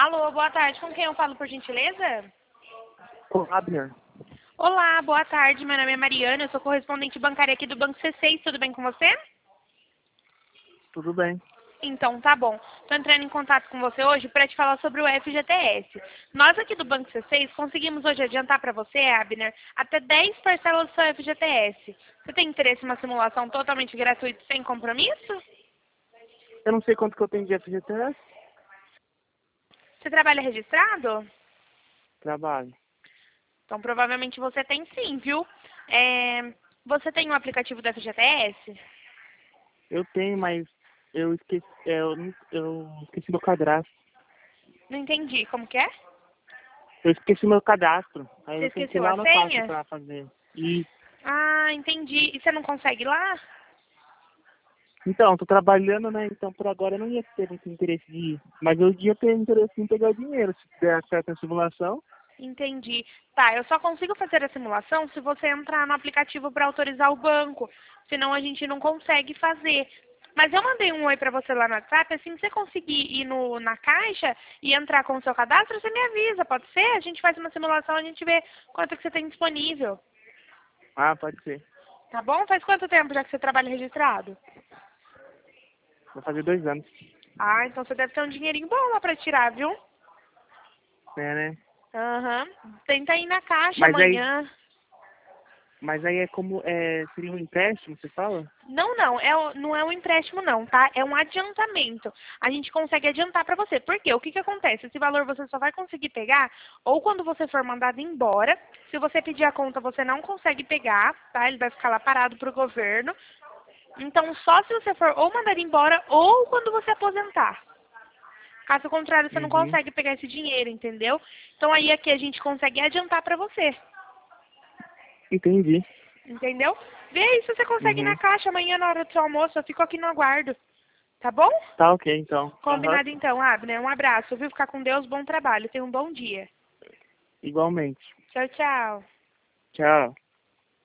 Alô, boa tarde. Com quem eu falo, por gentileza? Ô, Abner, Olá, boa tarde. Meu nome é Mariana, eu sou correspondente bancária aqui do Banco C6. Tudo bem com você? tudo bem? Então, tá bom. Estou entrando em contato com você hoje para te falar sobre o FGTS. Nós aqui do Banco C6 conseguimos hoje adiantar para você, Abner, até 10 parcelas do seu FGTS. Você tem interesse em uma simulação totalmente gratuita sem compromisso? Eu não sei quanto que eu tenho de FGTS. Você trabalha registrado? Trabalho. Então, provavelmente você tem sim, viu? Você tem um aplicativo do FGTS? Eu tenho, mas eu esqueci, eu esqueci meu cadastro. Não entendi. Como que é? Eu esqueci meu cadastro. Aí Você eu tenho que ir esqueceu a lá no caixa senha? pra fazer. E Ah, entendi. E você não consegue ir lá? então, tô trabalhando, né? Então por agora eu não ia ter muito interesse de ir. Mas eu ia ter interesse em pegar dinheiro, se der certo a simulação. Entendi. Tá, eu só consigo fazer a simulação se você entrar no aplicativo para autorizar o banco. Senão a gente não consegue fazer. Mas eu mandei um oi para você lá no WhatsApp. Assim que você conseguir ir na caixa e entrar com o seu cadastro, você me avisa, pode ser? A gente faz uma simulação, a gente vê quanto que você tem disponível. Ah, pode ser. Tá bom? Faz quanto tempo já que você trabalha registrado? Vai fazer 2 anos. Ah, então você deve ter um dinheirinho bom lá para tirar, viu? É, né? Aham. Tenta ir na caixa Mas aí, amanhã. mas aí é como, seria um empréstimo, você fala? Não, não, não é um empréstimo não, tá? É um adiantamento. A gente consegue adiantar para você. Por quê? O que que acontece? Esse valor você só vai conseguir pegar ou quando você for mandado embora. Se você pedir a conta, você não consegue pegar, tá? Ele vai ficar lá parado pro governo. Então, só se você for ou mandado embora ou quando você aposentar. Caso contrário, você não Uhum. consegue pegar esse dinheiro, entendeu? Então, aí aqui a gente consegue adiantar para você. Entendi. Entendeu? Vê aí se você consegue ir na Uhum. caixa amanhã na hora do seu almoço. Eu fico aqui no aguardo. Tá bom? Tá ok, então. Aham. Combinado então, Abner. Um abraço, viu? Ficar com Deus, bom trabalho. Tenha um bom dia. Igualmente. Tchau, tchau. Tchau.